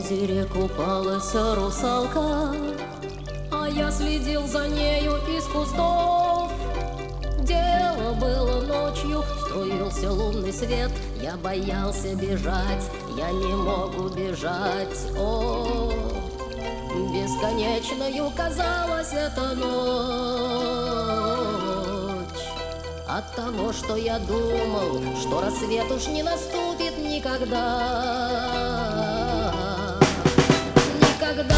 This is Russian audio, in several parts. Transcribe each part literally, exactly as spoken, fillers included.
озере купалась русалка, а я следил за нею из кустов. Дело было ночью, струился лунный свет. Я боялся бежать, я не мог убежать. О, бесконечною казалась эта ночь от того, что я думал, что рассвет уж не наступит никогда. Никогда.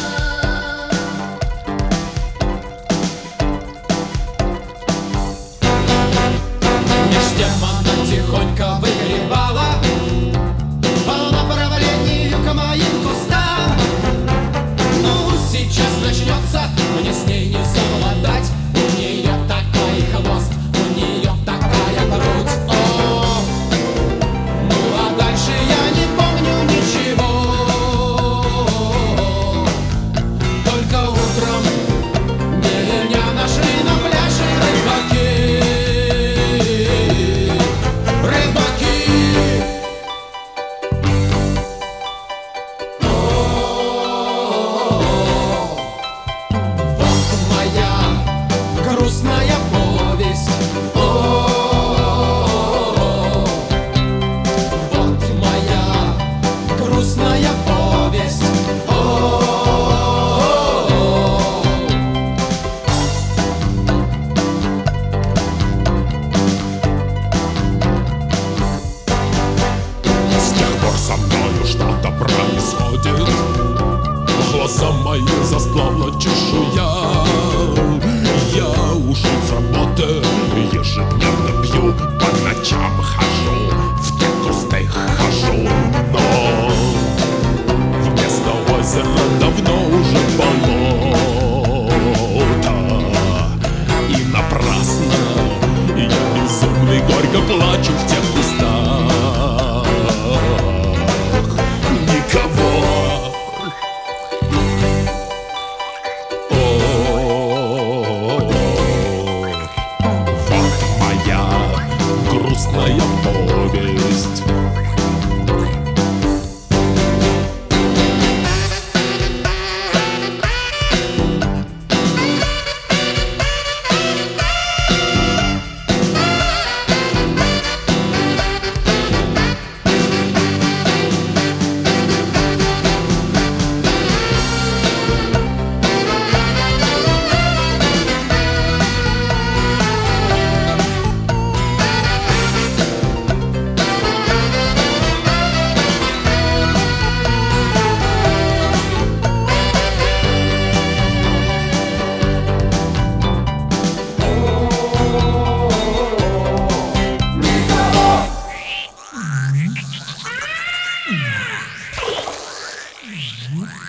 Тихонько выгребала по направлению к моим кустам. Ну, сейчас начнется, мне с ней не совладать. У нее такой хвост, у нее такая грудь. О, ну а дальше я не помню ничего. Только утром меня нашли на пляже рыбаки. Грустная повесть. О, вот моя грустная повесть. О, с тех пор со мною что-то происходит. Глаза мои застлала чешуя. Я ушел с работы, ежедневно пью, по ночам хожу, в те кусты хожу, но вместо озера давно уже болото. И напрасно я безумный горько плачу в тех кустах. Никого. Грустная повесть. What?